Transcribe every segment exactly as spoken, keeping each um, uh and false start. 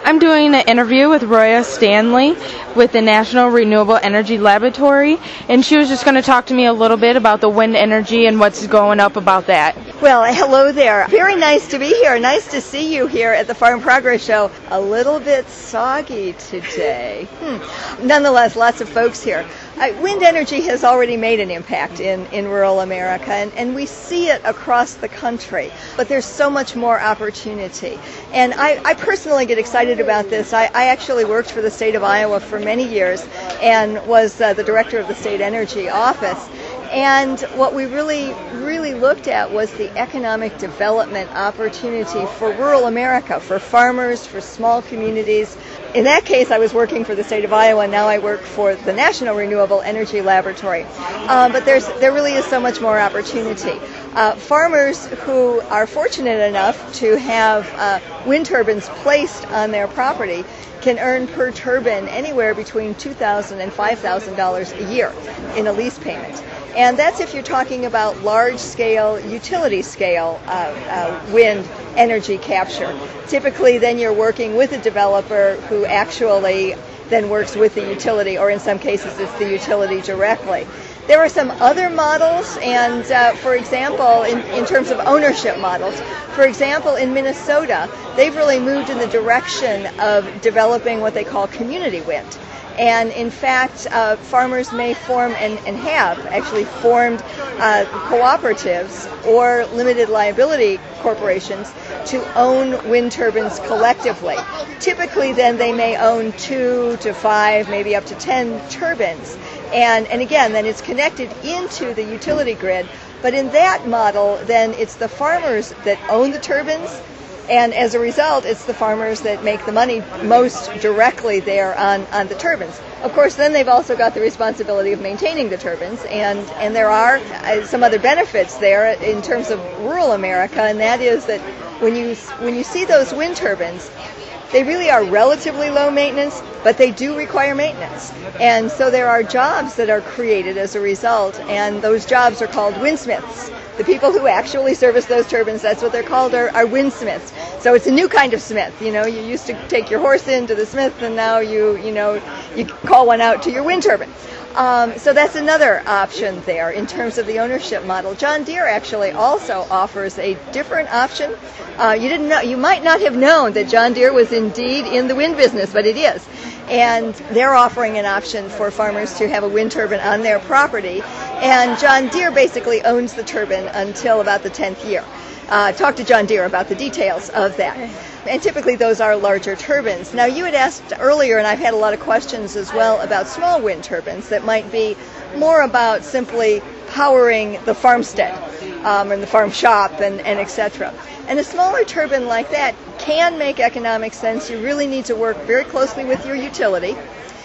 I'm doing an interview with Roya Stanley with the National Renewable Energy Laboratory, and she was just going to talk to me a little bit about the wind energy and what's going up about that. Well, hello there. Very nice to be here. Nice to see you here at the Farm Progress Show. A little bit soggy today. Hmm. Nonetheless, lots of folks here. Uh, wind energy has already made an impact in, in rural America, and, and we see it across the country. But there's so much more opportunity. And I, I personally get excited about this. I, I actually worked for the state of Iowa for many years and was uh, the director of the state energy office. And what we really, really looked at was the economic development opportunity for rural America, for farmers, for small communities. In that case, I was working for the state of Iowa, and now I work for the National Renewable Energy Laboratory. Um, but there's, there really is so much more opportunity. Uh, farmers who are fortunate enough to have uh, wind turbines placed on their property can earn per turbine anywhere between two thousand dollars and five thousand dollars a year in a lease payment. And that's if you're talking about large-scale, utility-scale uh, uh, wind energy capture. Typically, then you're working with a developer who actually then works with the utility, or in some cases, it's the utility directly. There are some other models, and uh, for example, in, in terms of ownership models, for example, in Minnesota, they've really moved in the direction of developing what they call community wind. And in fact, uh, farmers may form and, and have actually formed uh, cooperatives or limited liability corporations to own wind turbines collectively. Typically, then they may own two to five, maybe up to ten turbines. And, and again, then it's connected into the utility grid. But in that model, then it's the farmers that own the turbines. And as a result, it's the farmers that make the money most directly there on, on the turbines. Of course, then they've also got the responsibility of maintaining the turbines, and, and there are uh, some other benefits there in terms of rural America, and that is that when you when you see those wind turbines, they really are relatively low maintenance, but they do require maintenance. And so there are jobs that are created as a result, and those jobs are called windsmiths. The people who actually service those turbines, that's what they're called, are, are windsmiths. So it's a new kind of smith. You know, you used to take your horse into the smith, and now you, you know, you call one out to your wind turbine. Um, so that's another option there in terms of the ownership model. John Deere actually also offers a different option. Uh, you didn't know, you might not have known that John Deere was indeed in the wind business, but it is. And they're offering an option for farmers to have a wind turbine on their property. And John Deere basically owns the turbine until about the tenth year. Uh, talk to John Deere about the details of that. And typically those are larger turbines. Now, you had asked earlier, and I've had a lot of questions as well, about small wind turbines that might be more about simply powering the farmstead um, and the farm shop and, and et cetera. And a smaller turbine like that can make economic sense. You really need to work very closely with your utility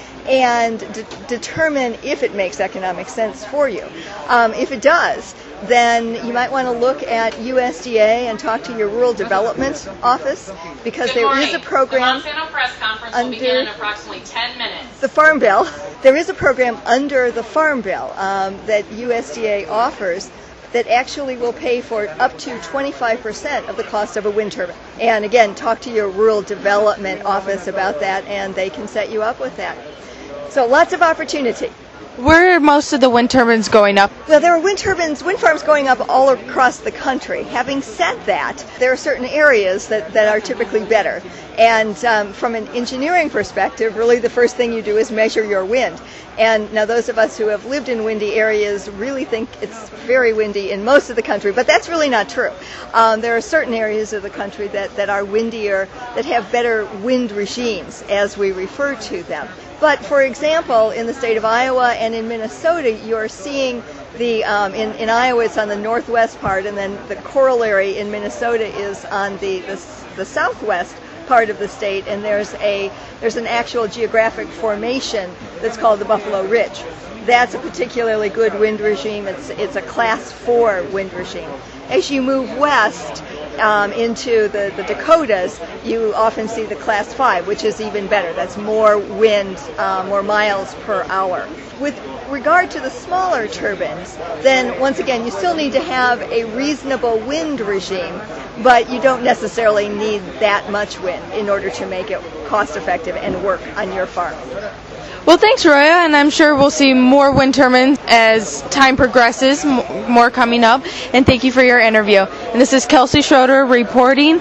and de- determine if it makes economic sense for you. Um, if it does, then you might want to look at U S D A and talk to your rural development office, because there is a program under in approximately ten minutes. The Farm Bill. There is a program under the Farm Bill um, that U S D A offers that actually will pay for up to twenty-five percent of the cost of a wind turbine. And again, talk to your rural development office about that, and they can set you up with that. So lots of opportunity. Where are most of the wind turbines going up? Well, there are wind turbines, wind farms going up all across the country. Having said that, there are certain areas that, that are typically better. And um, from an engineering perspective, really the first thing you do is measure your wind. And now those of us who have lived in windy areas really think it's very windy in most of the country, but that's really not true. Um, there are certain areas of the country that, that are windier, that have better wind regimes, as we refer to them. But for example, in the state of Iowa and in Minnesota, you're seeing the, um, in, in Iowa it's on the northwest part, and then the corollary in Minnesota is on the, the, the southwest part of the state, and there's a there's an actual geographic formation that's called the Buffalo Ridge. That's a particularly good wind regime. It's it's a class four wind regime. As you move west um, into the, the Dakotas, you often see the class five, which is even better. That's more wind, uh, more miles per hour. With regard to the smaller turbines, then once again, you still need to have a reasonable wind regime, but you don't necessarily need that much wind in order to make it cost effective and work on your farm. Well, thanks, Roya, and I'm sure we'll see more wind turbines as time progresses, m- more coming up, and thank you for your interview. And this is Kelsey Schroeder reporting.